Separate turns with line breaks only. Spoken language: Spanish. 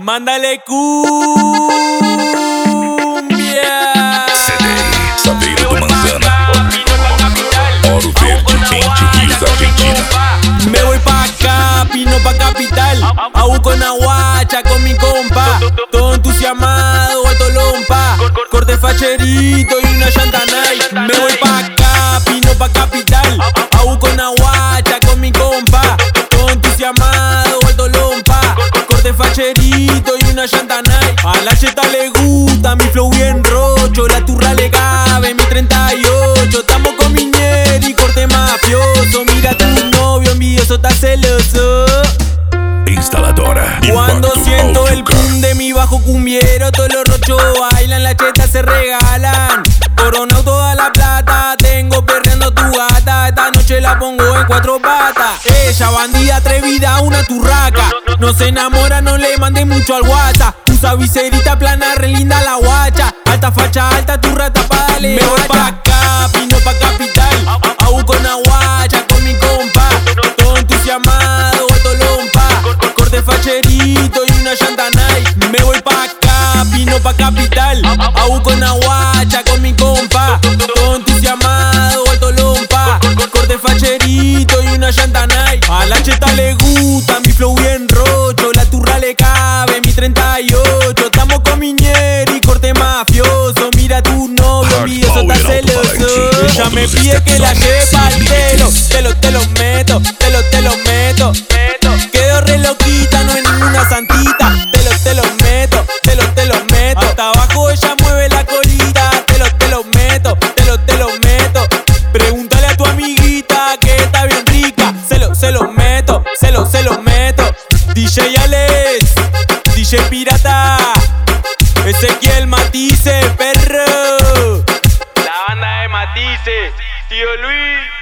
Mándale cumbia.
CDI, Saveiro do Manzana, Oro Verde, Entre Rios, Argentina.
Me voy pa' acá, Pino pa' capital. Aú con aguacha, con mi compa. Todo entusiasmado, alto lompa. Corte facherito y una llanta Nike. Me voy pa' acá, Pino pa' capital. Aú con aguacha, con mi compa. Todo entusiasmado, alto lompa. Corte facherito y una llanta Nike. A la cheta le gusta mi flow bien rocho. La turra le cabe mi 38. Tamo con Miñeri y corte mafioso. Mira tu novio envidioso, está celoso.
Instaladora
Cuando
Impacto
siento el
Autocar.
pum de mi bajo cumbiero, todos los rochos bailan, las chetas se regalan. Coronao toda la plata, tengo perreando tu gata. Esta noche la pongo en 4 patas. Ella bandida atrevida, una turraca. No se enamora, no le mande mucho al WhatsApp. Usa viserita plana, re linda la guacha. Alta facha, alta turra, tapada le me voy pa' acá, Pino pa' capital. Aú con aguacha, con mi compa. Todo entusiasmado, alto lompa. Corte facherito y una llanta Nike. Me voy pa' acá, Pino pa' capital. Aú con aguacha, con mi compa. Todo entusiasmado, alto lompa. Corte facherito y una llanta Nike. A la cheta le gusta mi flow bien rocho. La turra le cabe mi 38. Estamos con Miñeri, corte mafioso. Mira tu novio, envidioso, está celoso. Ella me pide que la lleve pa'l telo. Te lo meto, te lo meto. Quedo re loquita, no es ninguna santita. Te lo meto, te lo meto. Hasta abajo ella mueve la colita. Te lo meto, te lo meto. Pregúntale a tu amiguita que está bien rica. Se lo meto, se lo meto. DJ Alex, DJ Pirata, Ezequiel Matice, perro. La banda de Matice, tío Luis.